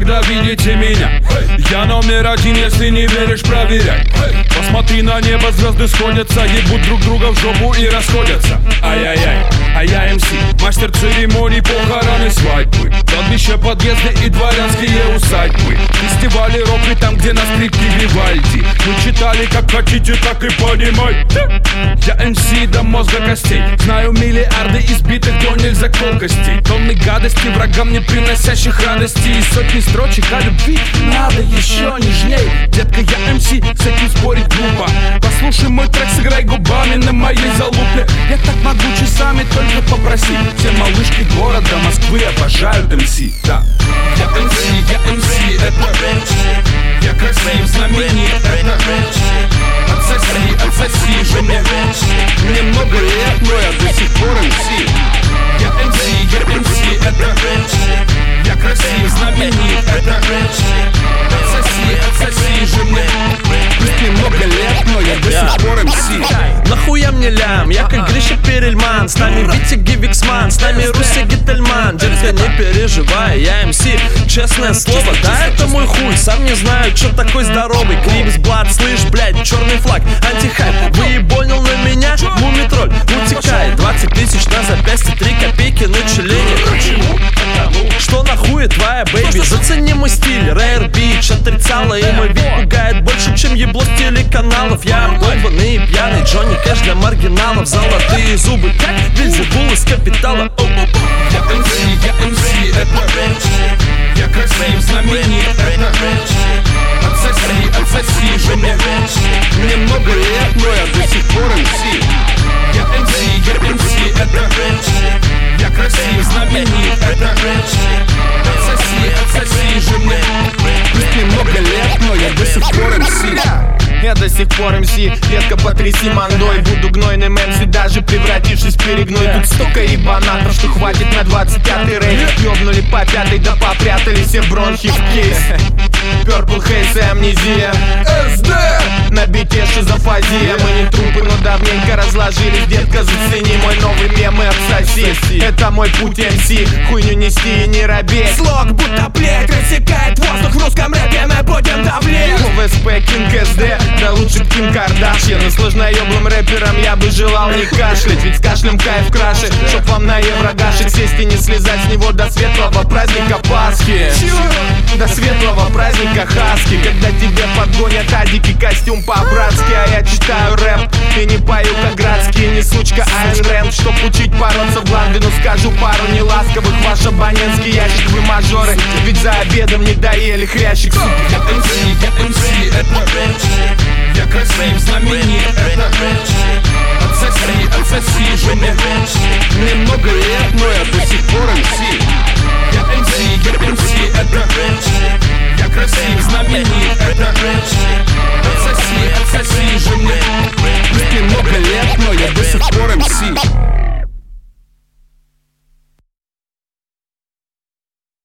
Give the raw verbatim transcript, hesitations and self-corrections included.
когда видите меня. Я номер один, если не веришь, проверяй. Посмотри на небо, звезды сходятся, ебут друг друга в жопу и расходятся. Ай-яй-яй, а я эм си, мастер церемоний, похорон и свадьбы, кладбища, подъезды и дворянские усадьбы, фестивали рока там, где на скрипке Вивальди. Мы читали, как хотите, так и понимайте. Я эм си до мозга костей, знаю миллиарды избитых до нельзя колкостей, тонны гадости, врагам не приносящих радости, и сотни строчек о любви надо еще нежней. Детка, я эм си, с этим спорить глупо. Послушай мой трек, сыграй губами на моей залупе. Я так могу часами только попросить. Все малышки города Москвы обожают эм си. Да, я эм си, я эм си, это я красив, знаменит, это отсоси, отсоси же мне. Мне много лет, но я до сих пор эм си. Я эм си, я эм си, это я красив, знаменит, это отсоси, отсоси же мне. Пусть мне много лет, но я до сих пор эм си. Нахуя мне лям, я как Гриша Перельман. С нами Витя Гивиксман, с нами Руся Гительман. Детка, не переживай, я эм си, честное слово. Да, это мой хуй, сам не знаю, что такой здоровый. Крипс, Блад, слышь, блядь, черный флаг, антихайп. Выебонил на меня, мумитроль, утекает. Двадцать тысяч на запястье, три копейки на члене. Почему? Что нахуй твоя бэйби? Зацени мой стиль, рейр бич, отрицала. И мой вид пугает больше, чем ебло с телеканалов. Я обдолбанный и пьяный Джонни Кэш для маргиналов. Золотые зубы, как Вильзевул из Капитала. Я эм си, я эм си, это я красив, знаменит, это отсоси, отсоси же мне. Мне много лет, но я до сих пор эм си. Я эм си, я эм си, это я красив, знаменит, это отсоси, отсоси же мне. Пусть мне много лет, но я до сих пор эм си. Я до сих пор эм си, редко потряси мандой. Буду гнойным эм си, даже превратившись в перегной. Тут столько ебанатов, что хватит на двадцать пятый рейд. Ёбнули по пятой, да попрятали все бронхи в кейс. Purple Haze и амнезия, эс дэ. На бите шизофазия. Мы не трупы, но давненько разложились. Детка, зацени мой новый мем и обсоси. Это мой путь эм си, хуйню нести и не робеть. Слог будто плеть рассекает воздух в русском рэпе. Мы будем давлеть. о вэ эс пэ, Кинг эс дэ, да лучше Ким Кардашьян. Но сложноёблым рэперам я бы желал не кашлять, ведь с кашлем кайф краше. Чтоб вам на еврогашек сесть и не слезать с него до светлого праздника Пасхи. До светлого праздника Хаски, когда тебе подгонят адики, костюм по-братски. А я читаю рэп и не пою как Градский, не сучка Айн Рэнд. Чтоб учить бороться в Лондону, скажу пару неласковых. Ваш абонентский ящик, вы мажоры, ведь за обедом не доели хрящик. Я эм си, я эм си, это я красив, знаменит, это отсоси, отсоси же мне. Мне много лет, но я до сих пор эм си. Я эм си, я эм си, это я красив, знаменит, это